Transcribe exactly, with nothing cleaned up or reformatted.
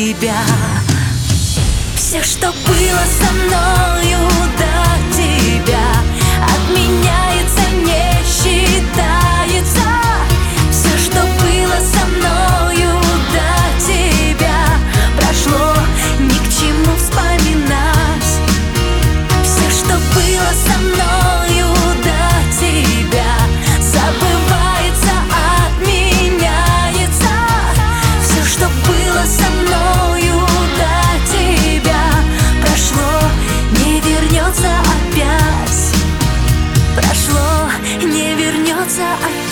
тебя. Все, что было со мною до тебя, отменяется, не считается. Все, что было со мною до тебя, прошло, ни к чему вспоминать. Все, что было со мною до тебя, забывается, отменяется. Все, что было со мною до тебя, прошло, не вернется опять. Прошло, не вернется опять.